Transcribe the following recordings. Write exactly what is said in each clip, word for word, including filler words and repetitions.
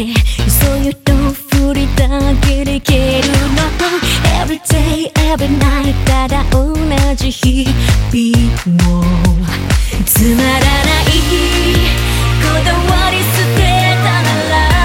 でそういうと振りだけでいけるの Every day, every night ただ同じ日々もつまらないこだわり捨てたな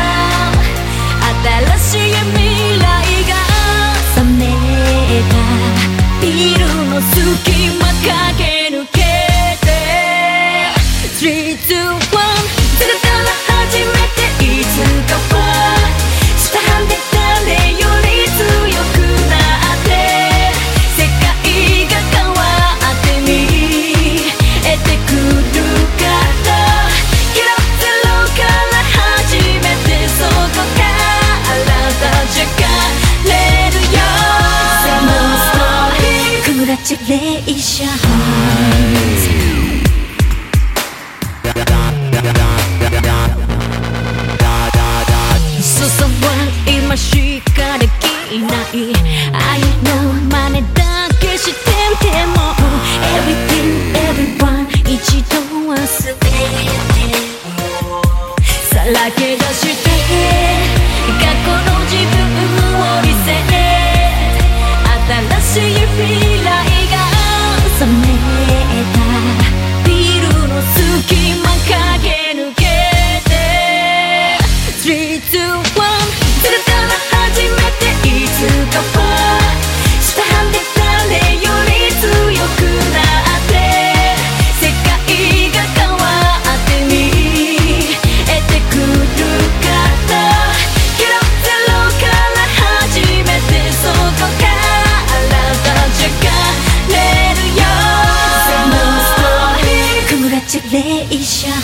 ら新しい未来が覚めたビルの隙間駆け抜けて スリー、ツー、ワン それから始めていつかは下半で誰より強くなって世界が変わって見えてくるからゼロから始めてそこから立ち上がれるよ Congratulationsそうそう今しかできない愛の真似だけしてても Everything, everyone 一度忘れてさらけ出して過去の自分をリセット新しい未来が覚めたビルの隙間駆け抜けて スリー、ツー、ワン それから始めていつかは下半で誰より強くなって世界が変わって見えてくるからゼロから始めてそこから立ち上がれるよ Congratulations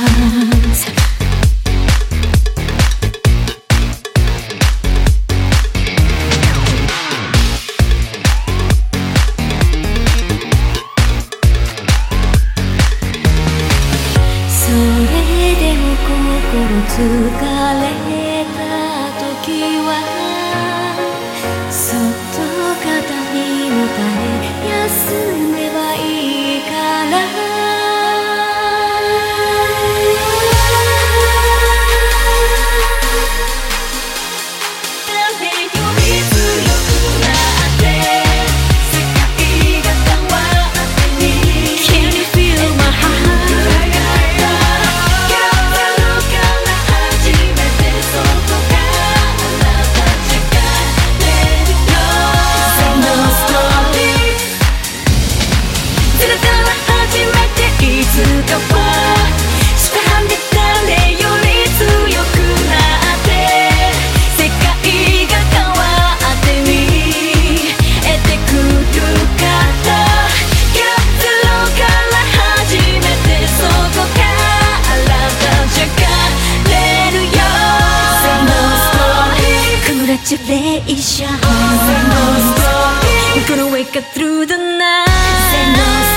それでも心疲れた時はそっと肩にもたれ休めばいいからCongratulations We're gonna wake up through the night